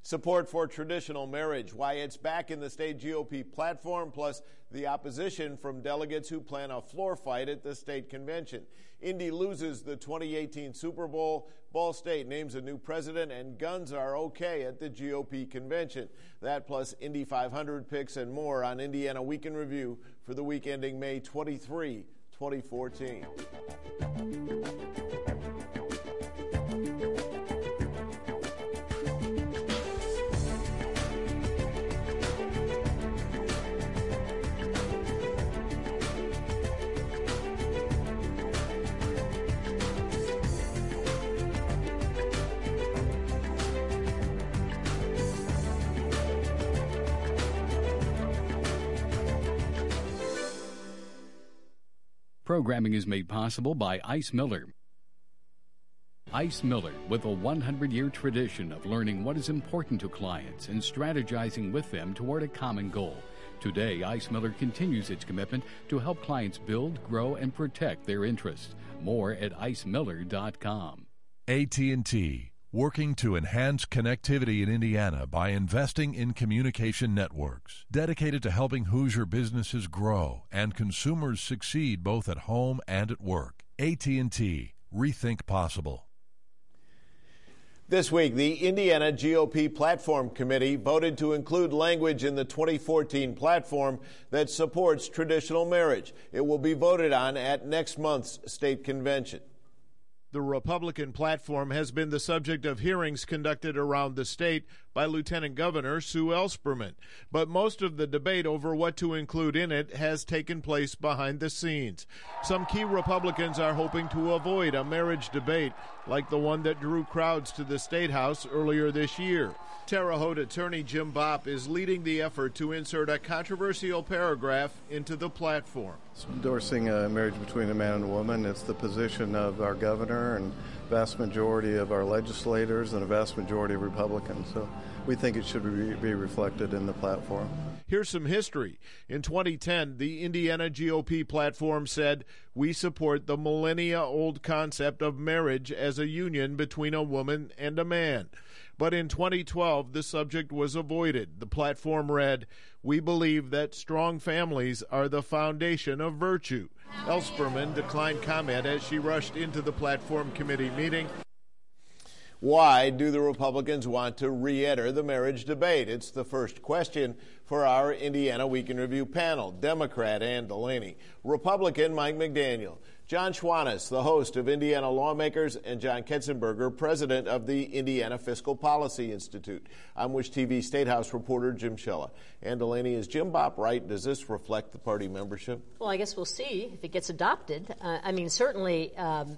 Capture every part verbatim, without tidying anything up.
Support for traditional marriage, why it's back in the state G O P platform, plus the opposition from delegates who plan a floor fight at the state convention. Indy loses the twenty eighteen Super Bowl. Ball State names a new president, and guns are okay at the G O P convention. That plus Indy five hundred picks and more on Indiana Week in Review for the week ending May twenty-third, twenty fourteen. Programming is made possible by Ice Miller. Ice Miller, with a one hundred year tradition of learning what is important to clients and strategizing with them toward a common goal. Today, Ice Miller continues its commitment to help clients build, grow, and protect their interests. More at ice miller dot com. A T and T, working to enhance connectivity in Indiana by investing in communication networks, dedicated to helping Hoosier businesses grow and consumers succeed both at home and at work. A T and T, rethink possible. This week, the Indiana G O P Platform Committee voted to include language in the twenty fourteen platform that supports traditional marriage. It will be voted on at next month's state convention. The Republican platform has been the subject of hearings conducted around the state by Lieutenant Governor Sue Ellspermann, but most of the debate over what to include in it has taken place behind the scenes. Some key Republicans are hoping to avoid a marriage debate like the one that drew crowds to the State House earlier this year. Terre Haute attorney Jim Bopp is leading the effort to insert a controversial paragraph into the platform. It's endorsing a marriage between a man and a woman. It's the position of our governor and vast majority of our legislators and a vast majority of Republicans. So we think it should be, be reflected in the platform. Here's some history. In twenty ten, the Indiana G O P platform said, "We support the millennia-old concept of marriage as a union between a woman and a man." But in twenty twelve, the subject was avoided. The platform read, "We believe that strong families are the foundation of virtue." Ellspermann declined comment as she rushed into the platform committee meeting. Why do the Republicans want to re-enter the marriage debate? It's the first question for our Indiana Week in Review panel. Democrat Ann Delaney, Republican Mike McDaniel, John Schwantes, the host of Indiana Lawmakers, and John Ketzenberger, president of the Indiana Fiscal Policy Institute. I'm Wish T V State House reporter Jim Shella. Ann Delaney, is Jim Bopp right? Does this reflect the party membership? Well, I guess we'll see if it gets adopted. Uh, I mean, certainly um,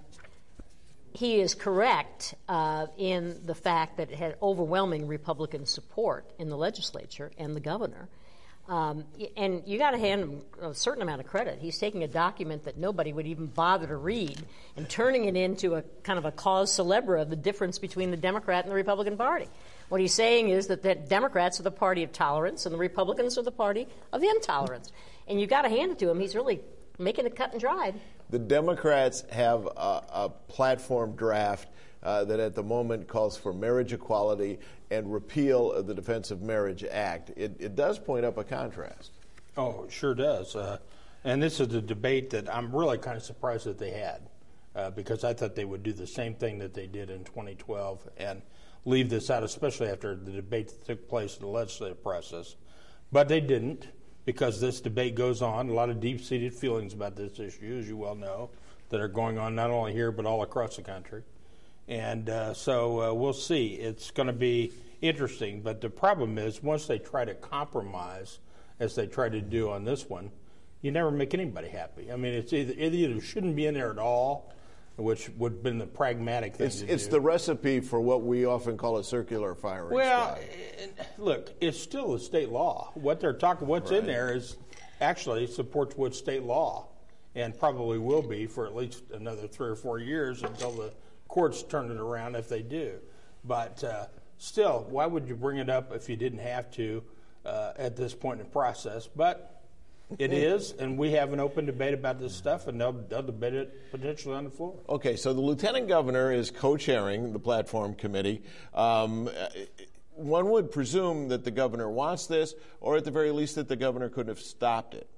he is correct uh, in the fact that it had overwhelming Republican support in the legislature and the governor. Um, and you got to hand him a certain amount of credit. He's taking a document that nobody would even bother to read and turning it into a kind of a cause célèbre of the difference between the Democrat and the Republican Party. What he's saying is that the Democrats are the party of tolerance and the Republicans are the party of intolerance. And you got to hand it to him. He's really making it cut and dried. The Democrats have a, a platform draft uh, that at the moment calls for marriage equality and repeal of the Defense of Marriage Act. It, it does point up a contrast. Oh, it sure does. Uh, and this is a debate that I'm really kind of surprised that they had uh, because I thought they would do the same thing that they did in twenty twelve and leave this out, especially after the debate that took place in the legislative process. But they didn't, because this debate goes on. A lot of deep-seated feelings about this issue, as you well know, that are going on not only here but all across the country. And uh, so uh, we'll see. It's going to be interesting. But the problem is, once they try to compromise, as they try to do on this one, you never make anybody happy. I mean, it's either, it either shouldn't be in there at all, which would have been the pragmatic thing it's, to it's do. the recipe for what we often call a circular firing well, squad. Look, it's still a state law. What they're talking, what's right. in there is actually supports what state law, and probably will be for at least another three or four years until the courts turn it around if they do. But uh, still, why would you bring it up if you didn't have to uh, at this point in the process? But it is, and we have an open debate about this stuff, and they'll, they'll debate it potentially on the floor. Okay, so the lieutenant governor is co-chairing the platform committee. Um, one would presume that the governor wants this, or at the very least that the governor could have stopped it.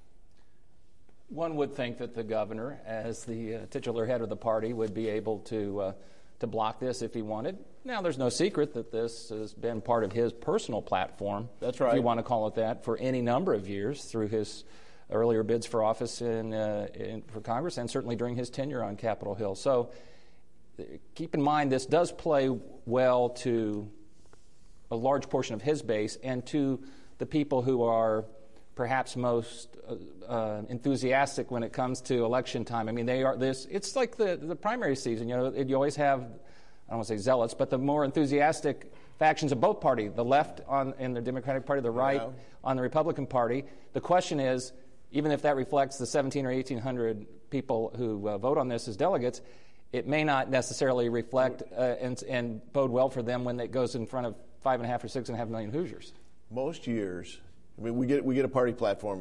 One would think that the governor, as the uh, titular head of the party, would be able to uh, to block this if he wanted. Now, there's no secret that this has been part of his personal platform. That's right. If you want to call it that, for any number of years through his earlier bids for office in, uh, in for Congress, and certainly during his tenure on Capitol Hill. So, uh, keep in mind, this does play well to a large portion of his base and to the people who are perhaps most uh, uh, enthusiastic when it comes to election time. I mean, they are this. It's like the the primary season. You know, you always have, I don't want to say zealots, but the more enthusiastic factions of both parties, the left on in the Democratic Party, the right yeah. on the Republican Party. The question is, even if that reflects the seventeen or eighteen hundred people who uh, vote on this as delegates, it may not necessarily reflect uh, and, and bode well for them when it goes in front of five and a half or six and a half million Hoosiers. Most years, I mean, we get we get a party platform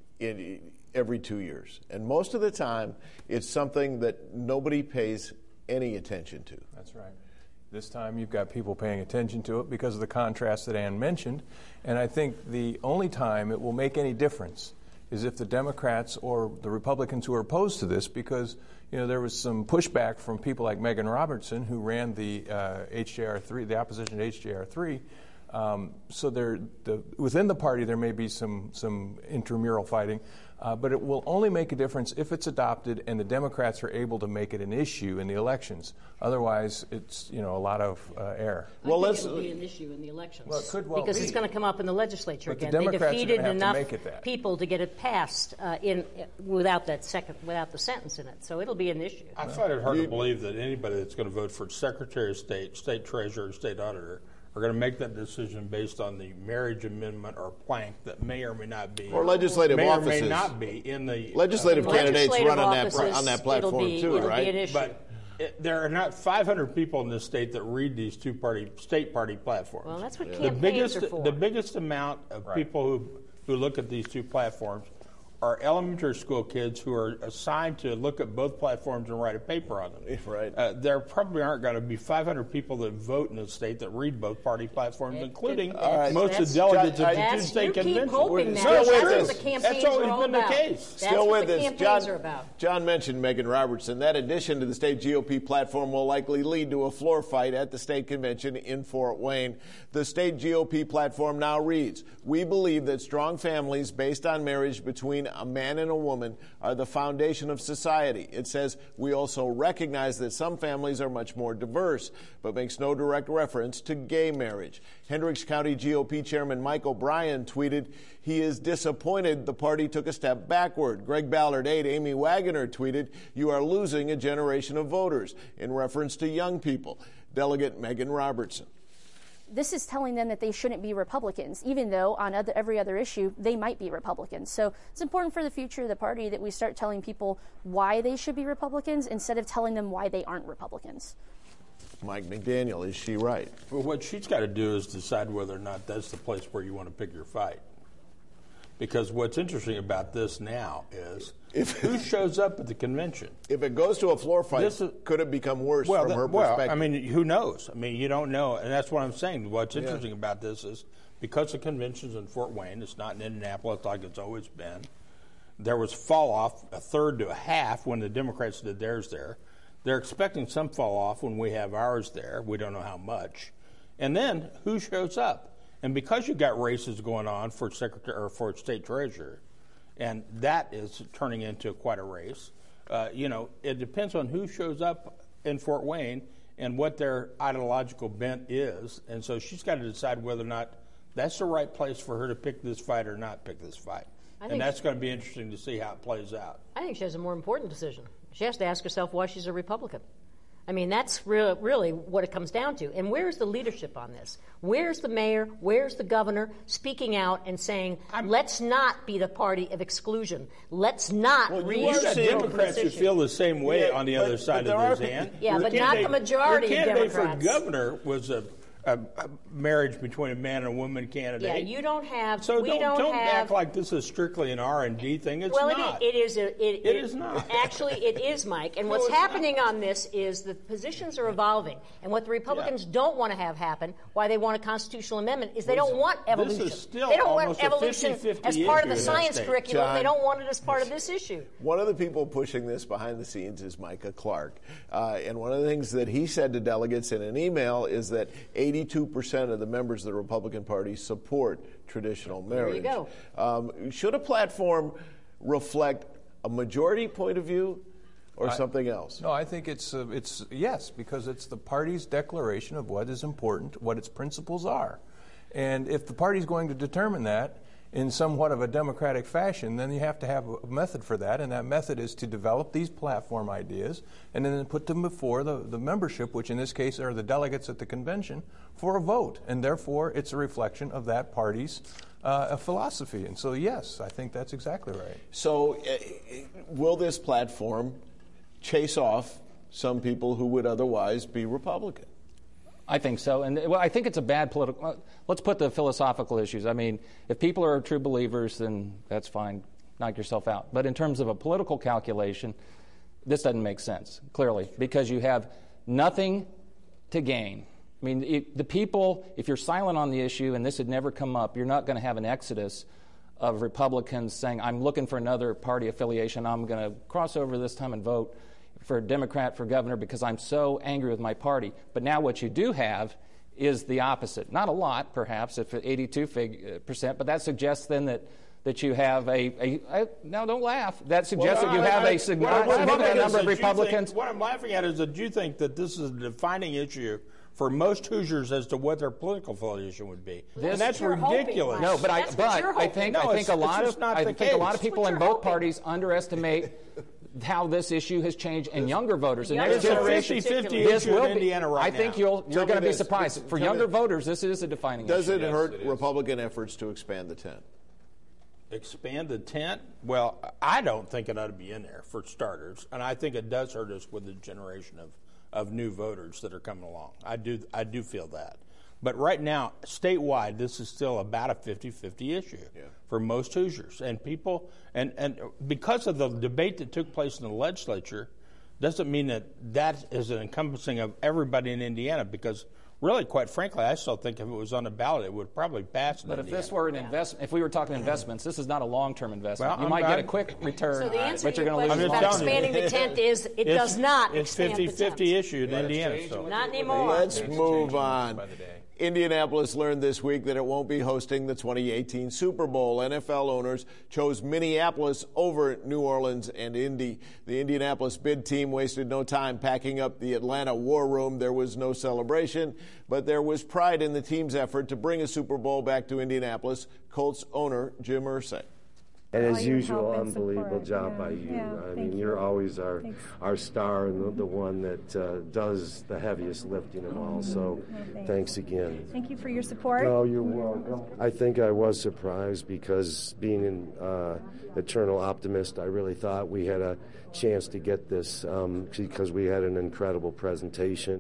in every two years, and most of the time, it's something that nobody pays any attention to. That's right. This time, you've got people paying attention to it because of the contrast that Ann mentioned, and I think the only time it will make any difference is if the Democrats or the Republicans who are opposed to this, because you know there was some pushback from people like Megan Robertson, who ran the uh, H J R three, the opposition to H J R three. Um, so there, the, within the party, there may be some some intramural fighting, uh, but it will only make a difference if it's adopted and the Democrats are able to make it an issue in the elections. Otherwise, it's you know a lot of uh, air. I well, think let's it'll be an issue in the elections. Well, it could well because be. it's going to come up in the legislature but again. The Democrats they defeated are have enough to make it that. people to get it passed uh, in uh, without that second without the sentence in it. So it'll be an issue. I find it hard to believe that anybody that's going to vote for Secretary of State, State Treasurer, State Auditor are going to make that decision based on the marriage amendment or plank that may or may not be, or legislative may offices. or may not be in the legislative uh, candidates legislative run on that offices, on that platform be, too, it'll right? Be an issue. But it, there are not five hundred people in this state that read these two party state party platforms. Well, that's what yeah. campaigns the biggest, are for. The biggest amount of right. people who who look at these two platforms are elementary school kids who are assigned to look at both platforms and write a paper on them. Right. Uh, there probably aren't going to be five hundred people that vote in the state that read both party platforms, it, including it, right. most of the delegates of the two state conventions. Hoping that. Still That's with what us. the campaigns That's always are all been about. the case. That's Still what with the us. campaigns John, are about. John mentioned Megan Robertson. That addition to the state G O P platform will likely lead to a floor fight at the state convention in Fort Wayne. The state G O P platform now reads, "We believe that strong families based on marriage between a man and a woman are the foundation of society." It says, "We also recognize that some families are much more diverse," but makes no direct reference to gay marriage. Hendricks County G O P Chairman Mike O'Brien tweeted he is disappointed the party took a step backward. Greg Ballard aide Amy Wagoner tweeted, "You are losing a generation of voters," in reference to young people. Delegate Megan Robertson. This is telling them that they shouldn't be Republicans, even though on other, every other issue they might be Republicans. So it's important for the future of the party that we start telling people why they should be Republicans instead of telling them why they aren't Republicans. Mike McDaniel, is she right? Well, what she's got to do is decide whether or not that's the place where you want to pick your fight. Because what's interesting about this now is if, who shows up at the convention. If it goes to a floor fight, is, could it become worse well, from that, her well, perspective? I mean, who knows? I mean, you don't know. And that's what I'm saying. What's interesting yeah. about this is because the convention's in Fort Wayne, it's not in Indianapolis like it's always been. There was fall off a third to a half when the Democrats did theirs there. They're expecting some fall off when we have ours there. We don't know how much. And then who shows up? And because you've got races going on for secretary or for state treasurer, and that is turning into quite a race, uh, you know, it depends on who shows up in Fort Wayne and what their ideological bent is. And so she's got to decide whether or not that's the right place for her to pick this fight or not pick this fight. And that's going to be interesting to see how it plays out. I think she has a more important decision. She has to ask herself why she's a Republican. I mean, that's re- really what it comes down to. And where's the leadership on this? Where's the mayor? Where's the governor speaking out and saying, I'm, let's not be the party of exclusion. Let's not well, read you got Democrats who feel the same way yeah, on the but, other side of this hand. Yeah, your but not the majority your of candidate Democrats. for governor was a, a, a marriage between a man and a woman candidate. Yeah, you don't have. So we don't, don't, don't have, act like this is strictly an R and D thing. It's well, not. It, it is. A, it, it, it is not. Actually, it is, Mike. And no, what's happening not. on this is the positions are evolving. And what the Republicans yeah. don't want to have happen, why they want a constitutional amendment, is they don't want evolution. This is still they don't want almost evolution a fifty fifty as part of the issue in science that state. curriculum. John, they don't want it as part of this issue. One of the people pushing this behind the scenes is Micah Clark. Uh, and one of the things that he said to delegates in an email is that eighty-two percent of the members of the Republican Party support traditional marriage. There you go. Um, should a platform reflect a majority point of view or I, something else? No, I think it's uh, it's yes, because it's the party's declaration of what is important, what its principles are. And if the party's going to determine that in somewhat of a democratic fashion, then you have to have a method for that, and that method is to develop these platform ideas and then put them before the, the membership, which in this case are the delegates at the convention, for a vote. And therefore, it's a reflection of that party's uh, philosophy. And so, yes, I think that's exactly right. So uh, will this platform chase off some people who would otherwise be Republican? I think so. And well, I think it's a bad political... Uh, let's put the philosophical issues. I mean, if people are true believers, then that's fine. Knock yourself out. But in terms of a political calculation, this doesn't make sense, clearly, because you have nothing to gain. I mean, it, the people, if you're silent on the issue and this had never come up, you're not going to have an exodus of Republicans saying, I'm looking for another party affiliation. I'm going to cross over this time and vote for a Democrat for governor because I'm so angry with my party. But now what you do have is the opposite. Not a lot, perhaps, if eighty-two percent, but that suggests then that that you have a, a, a now don't laugh, that suggests well, that you I, have I, a significant number of Republicans. Think, what I'm laughing at is that you think that this is a defining issue for most Hoosiers as to what their political affiliation would be, this, and that's ridiculous. Hoping, no, but I, but I think no, I think a lot of I think case. a lot of people in both hoping. parties underestimate how this issue has changed in younger voters. The next it's generation, a fifty-fifty this issue will in Indiana right I think now. you'll you're going to be this. surprised. For Tell younger me. voters, this is a defining Does issue. it Yes, hurt it Republican efforts to expand the tent? Expand the tent? Well, I don't think it ought to be in there, for starters, and I think it does hurt us with the generation of, of new voters that are coming along. I do I do feel that. But right now, statewide, this is still about a fifty-fifty issue yeah. for most Hoosiers. And people, and, and because of the debate that took place in the legislature, doesn't mean that that is an encompassing of everybody in Indiana, because really, quite frankly, I still think if it was on the ballot, it would probably pass in But Indiana. if this were an investment, if we were talking investments, this is not a long-term investment. Well, you I'm might not, get a quick return, so the answer but you're to going your to lose question a about lot. expanding the tent is it it's, does not it's expand the tent. It's fifty-fifty issue in Indiana. So. Not anymore. Let's move on. Indianapolis learned this week that it won't be hosting the twenty eighteen Super Bowl. N F L owners chose Minneapolis over New Orleans and Indy. The Indianapolis bid team wasted no time packing up the Atlanta War Room. There was no celebration, but there was pride in the team's effort to bring a Super Bowl back to Indianapolis. Colts owner Jim Irsay. And as usual, unbelievable job yeah. by you. Yeah, I mean, you. you're always our Thanks. our star and the, the one that uh, does the heaviest lifting of all. So oh, thanks. thanks again. Thank you for your support. No, you're welcome. I think I was surprised because being an uh, eternal optimist, I really thought we had a chance to get this um, because we had an incredible presentation.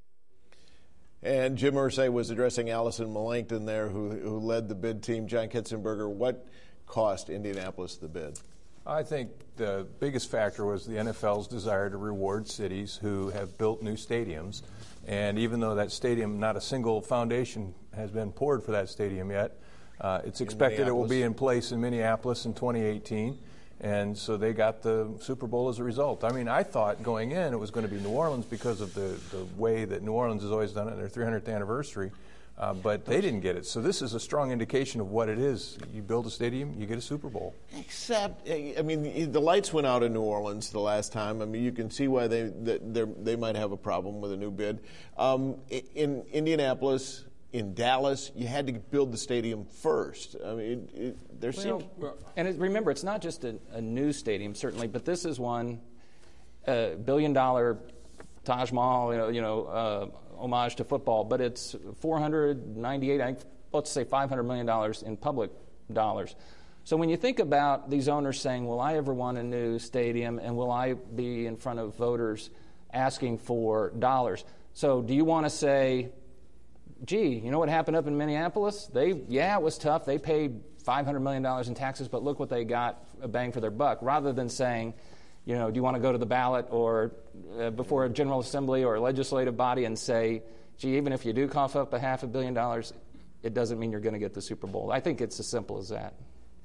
And Jim Irsay was addressing Allison Melanchthon there, who, who led the bid team. John Kitzenberger, what cost Indianapolis the bid? I think the biggest factor was the N F L's desire to reward cities who have built new stadiums. And even though that stadium, not a single foundation has been poured for that stadium yet, uh, it's expected it will be in place in Minneapolis in twenty eighteen. And so they got the Super Bowl as a result. I mean, I thought going in it was going to be New Orleans because of the, the way that New Orleans has always done it, their three hundredth anniversary. Uh, but they didn't get it. So this is a strong indication of what it is. You build a stadium, you get a Super Bowl. Except, I mean, the lights went out in New Orleans the last time. I mean, you can see why they they might have a problem with a new bid. Um, in Indianapolis, in Dallas, you had to build the stadium first. I mean, it, it, there well, seems... And it, remember, it's not just a, a new stadium, certainly, but this is one uh, billion-dollar Taj Mahal, you know, you know uh, homage to football, but it's four hundred ninety-eight, I think, let's say five hundred million dollars in public dollars. So when you think about these owners saying, will I ever want a new stadium, and will I be in front of voters asking for dollars? So do you want to say gee, you know what happened up in Minneapolis? They, yeah, it was tough. They paid five hundred million dollars in taxes, but look what they got, a bang for their buck, rather than saying, you know, do you want to go to the ballot or uh, before a General Assembly or a legislative body and say, gee, even if you do cough up a half a billion dollars, it doesn't mean you're going to get the Super Bowl. I think it's as simple as that.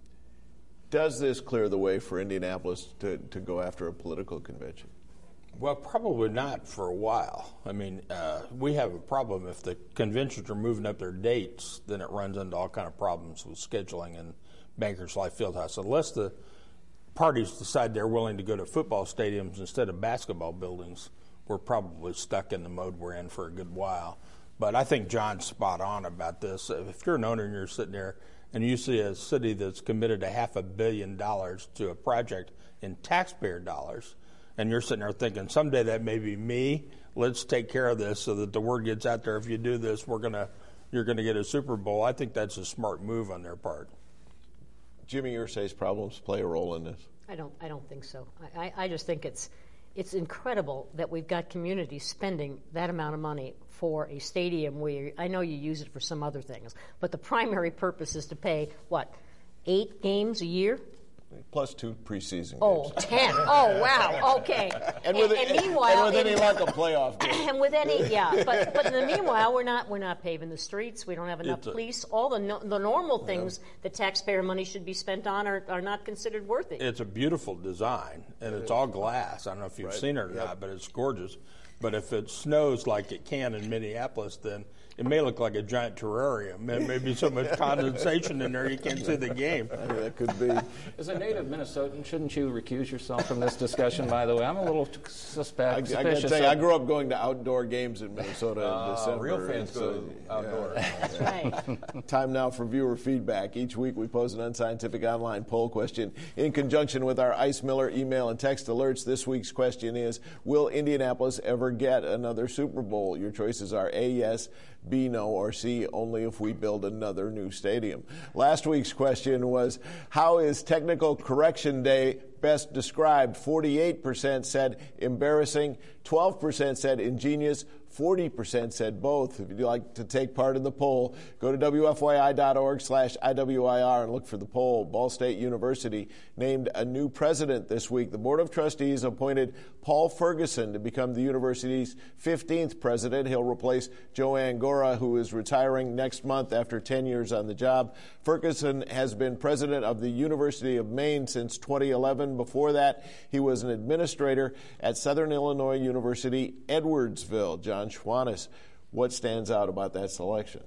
Does this clear the way for Indianapolis to, to go after a political convention? Well, probably not for a while. I mean, uh, we have a problem if the conventions are moving up their dates, then it runs into all kind of problems with scheduling and Bankers Life Fieldhouse. Unless the parties decide they're willing to go to football stadiums instead of basketball buildings, we're probably stuck in the mode we're in for a good while. But I think John's spot on about this. If you're an owner and you're sitting there and you see a city that's committed a half a billion dollars to a project in taxpayer dollars, and you're sitting there thinking, someday that may be me, let's take care of this so that the word gets out there, if you do this, we're gonna, you're going to get a Super Bowl. I think that's a smart move on their part. Jimmy Irsay's problems play a role in this? I don't. I don't think so. I, I, I just think it's it's incredible that we've got communities spending that amount of money for a stadium where I know you use it for some other things, but the primary purpose is to pay what, eight games a year? Plus two preseason oh, games. Oh, ten. Oh, wow. Okay. and, with, and, and, and meanwhile, and with any in, luck, a playoff game. And with any, yeah. But but in the meanwhile, we're not we're not paving the streets. We don't have enough a, police. All the no, the normal things yeah. that taxpayer money should be spent on are, are not considered worthy. It's a beautiful design, and it's all glass. I don't know if you've right. seen it or yep. not, but it's gorgeous. But if it snows like it can in Minneapolis, then it may look like a giant terrarium. There may be so much condensation in there you can't see the game. I mean, that could be. As a native Minnesotan, shouldn't you recuse yourself from this discussion, by the way? I'm a little suspect. I, I got to tell you, I grew up going to outdoor games in Minnesota uh, in December. Real fans go to uh, outdoors. Yeah. That's right. Time now for viewer feedback. Each week we pose an unscientific online poll question in conjunction with our Ice Miller email and text alerts. This week's question is, will Indianapolis ever get another Super Bowl? Your choices are A, yes, B, no, or C, only if we build another new stadium. Last week's question was, how is Technical Correction Day best described? forty-eight percent said embarrassing, twelve percent said ingenious, forty percent said both. If you'd like to take part in the poll, go to W F Y I dot org slash I W I R and look for the poll. Ball State University named a new president this week. The Board of Trustees appointed Paul Ferguson to become the university's fifteenth president. He'll replace Joanne Gora, who is retiring next month after ten years on the job. Ferguson has been president of the University of Maine since twenty eleven. Before that, he was an administrator at Southern Illinois University, Edwardsville. John Schwannis, what stands out about that selection?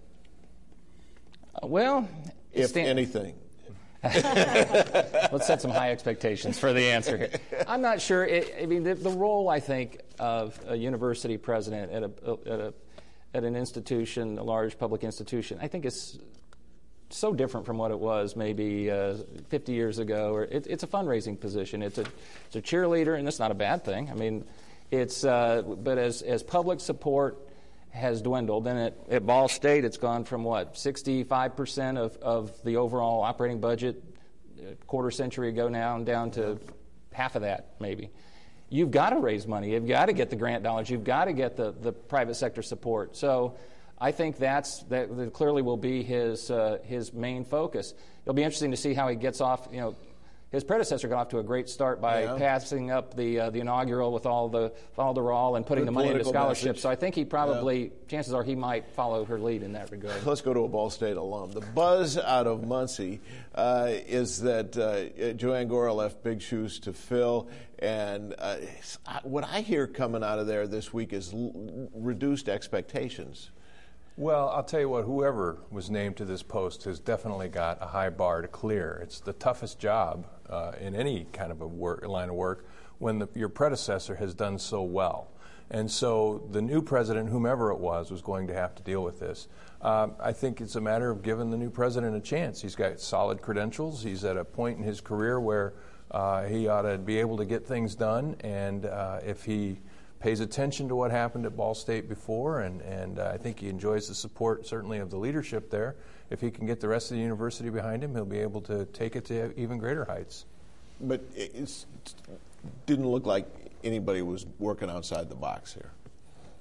Uh, well, if stand- anything. Let's set some high expectations for the answer here. I'm not sure. It, I mean, the, the role, I think, of a university president at a, at a at an institution, a large public institution, I think is so different from what it was maybe uh, fifty years ago. Or it, it's a fundraising position. It's a it's a cheerleader, and that's not a bad thing. I mean, it's uh, but as as public support has dwindled, and at, at Ball State, it's gone from what sixty-five percent of, of the overall operating budget a quarter century ago now, and down to half of that maybe. You've got to raise money. You've got to get the grant dollars. You've got to get the, the private sector support. So I think that's that, that clearly will be his uh, his main focus. It'll be interesting to see how he gets off. You know, his predecessor got off to a great start by yeah. passing up the uh, the inaugural with all the Falderall and putting Good the money into scholarships. Message. So I think he probably, yeah. chances are he might follow her lead in that regard. Let's go to a Ball State alum. The buzz out of Muncie uh, is that uh, Joanne Gora left big shoes to fill. And uh, what I hear coming out of there this week is l- reduced expectations. Well, I'll tell you what, whoever was named to this post has definitely got a high bar to clear. It's the toughest job uh, in any kind of a work, line of work when the, your predecessor has done so well. And so the new president, whomever it was, was going to have to deal with this. Um, I think it's a matter of giving the new president a chance. He's got solid credentials. He's at a point in his career where uh, he ought to be able to get things done. And uh, if he pays attention to what happened at Ball State before, and, and uh, I think he enjoys the support, certainly, of the leadership there. If he can get the rest of the university behind him, he'll be able to take it to even greater heights. But it didn't look like anybody was working outside the box here.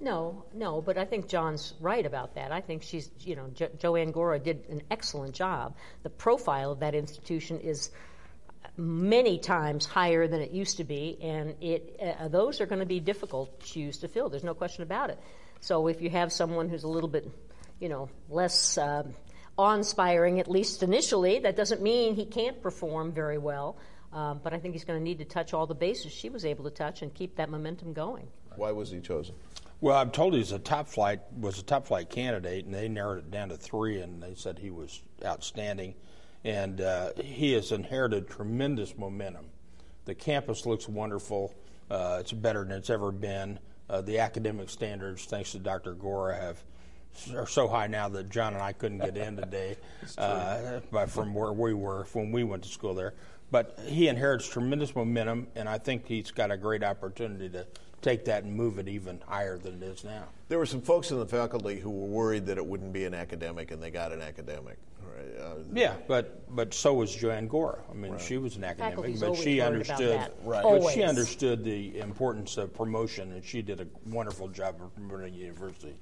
No, no, but I think John's right about that. I think she's, you know, jo- Joanne Gora did an excellent job. The profile of that institution is many times higher than it used to be, and it uh, those are going to be difficult shoes to fill. There's no question about it. So if you have someone who's a little bit, you know, less uh, awe-inspiring, at least initially, that doesn't mean he can't perform very well. Um, but I think he's going to need to touch all the bases she was able to touch and keep that momentum going. Why was he chosen? Well, I'm told he's a top flight was a top flight candidate, and they narrowed it down to three, and they said he was outstanding, and uh, he has inherited tremendous momentum. The campus looks wonderful. Uh, it's better than it's ever been. Uh, the academic standards, thanks to Doctor Gora, have are so high now that John and I couldn't get in today, uh, by from where we were when we went to school there. But he inherits tremendous momentum, and I think he's got a great opportunity to take that and move it even higher than it is now. There were some folks in the faculty who were worried that it wouldn't be an academic, and they got an academic. Right? Uh, yeah, but but so was Joanne Gora. I mean, right. she was an academic, Faculty's but she understood. Right. But she understood the importance of promotion, and she did a wonderful job of promoting the university.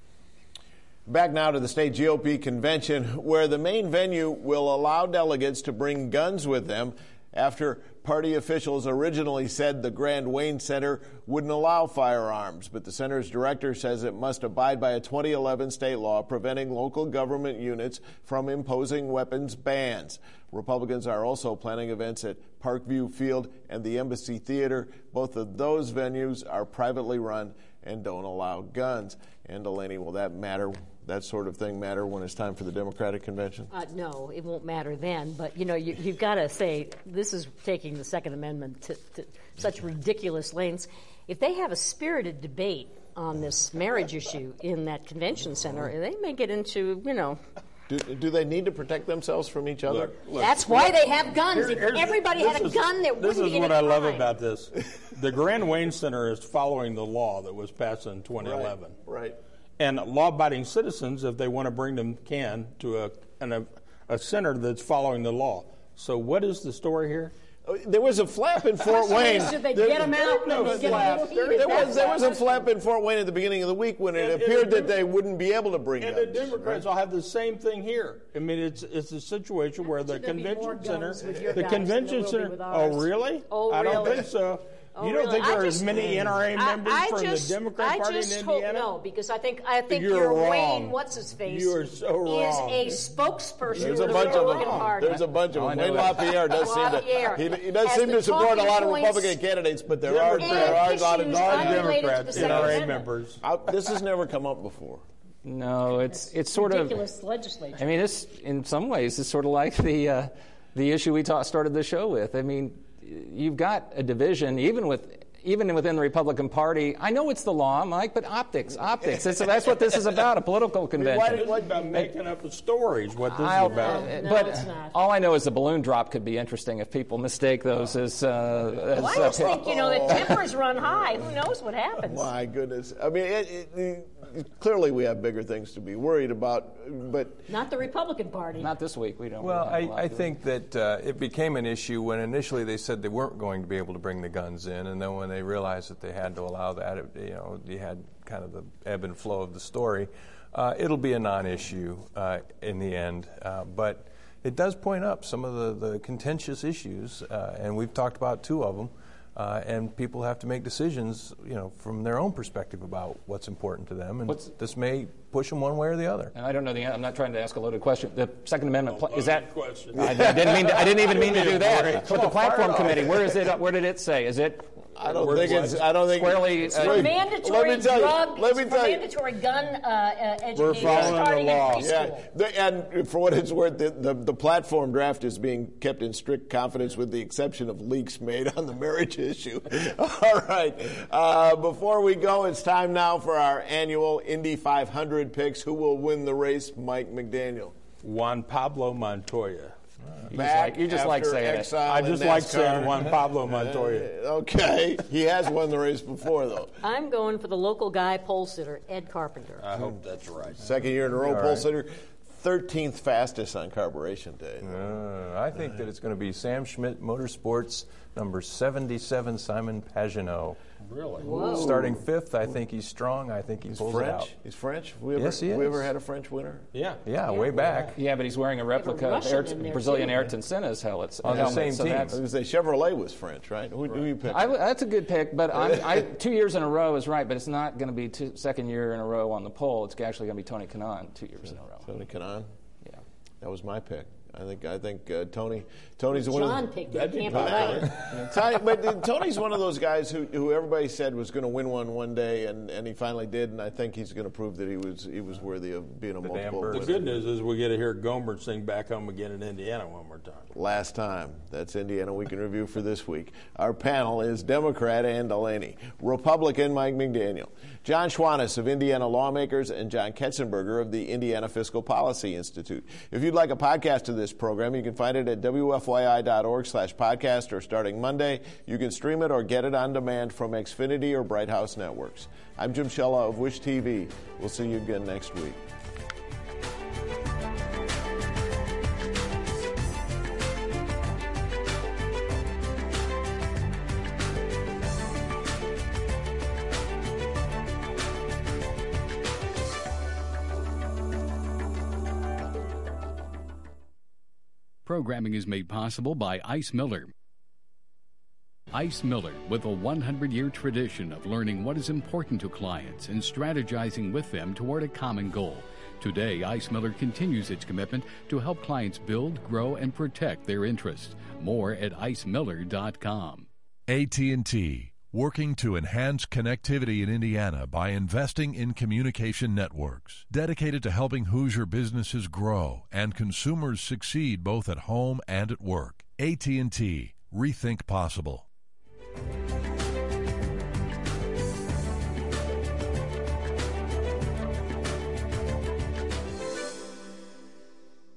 Back now to the state G O P convention, where the main venue will allow delegates to bring guns with them after party officials originally said the Grand Wayne Center wouldn't allow firearms. But the center's director says it must abide by a twenty eleven state law preventing local government units from imposing weapons bans. Republicans are also planning events at Parkview Field and the Embassy Theater. Both of those venues are privately run and don't allow guns. And Delaney, will that matter? That sort of thing matter when it's time for the Democratic convention? Uh, no, it won't matter then. But, you know, you, you've got to say this is taking the Second Amendment to, to such ridiculous lengths. If they have a spirited debate on this marriage issue in that convention center, they may get into, you know. Do, do they need to protect themselves from each other? Look, look, That's why look, they have guns. Here, if everybody had a is, gun, there wouldn't be any This is what I love crime. about this. The Grand Wayne Center is following the law that was passed in twenty eleven. Right. right. And law-abiding citizens, if they want to bring them, can to a, an, a a center that's following the law. So what is the story here? There was a flap in Fort Wayne. Should they there, get them out? no Get flap. them There, there was there was a flap in Fort Wayne at the beginning of the week when it and, appeared and that they wouldn't be able to bring and guns. And the Democrats right? will have the same thing here. I mean, it's it's a situation where the Should there be more convention center, guns with your the guys convention than there will be center. with Oh, ours? really? Oh, I don't really? think so. Oh, you don't really? think there I are just- as many N R A members I, I from just, the Democrat I Party just in hope, Indiana? No, because I think I think You're your wrong. Wayne, what's his face, You are so wrong. is a spokesperson There's for a the bunch of Republican them. Party. There's a bunch of Oh, I them. know Wayne that. LaPierre does seem LaPierre. to he, he does Has seem the to support a lot of talking points Republican candidates, but there are and there are a lot of issues non-Democrats. unrelated to the Democrats, Second N R A Amendment. members. I, this has never come up before. No, it's it's sort of. ridiculous legislature. I mean, it's in some ways it's sort of like the uh, the issue we ta- started the show with. I mean, you've got a division even with. Even within the Republican Party, I know it's the law, Mike, but optics, optics. It's, that's what this is about, a political convention. It's about making up the stories, what this I'll- is about. uh, No, but it's not. all I know is the balloon drop could be interesting if people mistake those as. Uh, as Well, I uh, just think, you know, the tempers run high. Who knows what happens? My goodness. I mean, it, it, it, clearly we have bigger things to be worried about, but Not the Republican Party. Not this week. We don't. Well, we don't have a I, lot I to do. think that uh, it became an issue when initially they said they weren't going to be able to bring the guns in, and then when they realized that they had to allow that, it, you know, you had kind of the ebb and flow of the story. Uh, it'll be a non-issue uh, in the end, uh, but it does point up some of the, the contentious issues, uh, and we've talked about two of them. Uh, and people have to make decisions, you know, from their own perspective about what's important to them, and What's- this may push them one way or the other. And I don't know the. I'm not trying to ask a loaded question. The Second Amendment pla- is that. question. I, I didn't mean. To, I didn't even mean to do that. But the platform off. committee. Where is it? Where did it say? Is it? I don't where- think it's. I don't think squarely. It's, uh, For let mandatory me tell you, drug, let me for tell you. mandatory gun uh, uh, education following the starting law. in Yeah, preschool. the, and for what it's worth, the, the, the platform draft is being kept in strict confidence with the exception of leaks made on the marriage issue. All right. Uh, before we go, it's time now for our annual Indy five hundred picks. Who will win the race? Mike McDaniel. Juan Pablo Montoya. You just like, you just like after saying it. exile I in just like NASCAR. saying Juan Pablo Montoya. Uh, okay. He has won the race before, though. I'm going for the local guy pole sitter, Ed Carpenter. I hope that's right. Second year in a row, All pole right. sitter. thirteenth fastest on Carburation Day. Uh, I think that it's going to be Sam Schmidt Motorsports, number seventy-seven, Simon Pagenaud. Really? Whoa. Starting fifth, I think he's strong. I think he He's pulls French. it out. He's French. We ever, Yes, he We is. ever had a French winner? Yeah. Yeah, way back. Yeah, but he's wearing a replica of Russian Ayrton, in there, Brazilian too. Ayrton Senna's helmet. On the helmet, same so team. I that's- was going to say Chevrolet was French, right? Who, who you picked? I, that's a good pick, but I'm, I, two years in a row is right, but it's not going to be two, second year in a row on the poll. It's actually going to be Tony Kanaan two years in a row. Tony Kanaan. Yeah. That was my pick. I think I think uh, Tony Tony's one John of the, picked it. Can't be right. Tony, but uh, Tony's one of those guys who, who everybody said was going to win one one day, and, and he finally did. And I think he's going to prove that he was he was worthy of being a The multiple damn bird. winner. The good news is we get to hear Gomer sing "Back Home Again" in Indiana one more time. Last time. That's Indiana Week in Review for this week. Our panel is Democrat Ann Delaney, Republican Mike McDaniel, John Schwantes of Indiana Lawmakers, and John Ketzenberger of the Indiana Fiscal Policy Institute. If you'd like a podcast of this program, you can find it at W F Y I dot org slash podcast, or starting Monday, you can stream it or get it on demand from Xfinity or Bright House Networks. I'm Jim Shella of Wish T V. We'll see you again next week. Programming is made possible by Ice Miller. Ice Miller, with a one hundred year tradition of learning what is important to clients and strategizing with them toward a common goal. Today, Ice Miller continues its commitment to help clients build, grow, and protect their interests. More at ice miller dot com. A T and T, working to enhance connectivity in Indiana by investing in communication networks, dedicated to helping Hoosier businesses grow and consumers succeed both at home and at work. A T and T, rethink possible.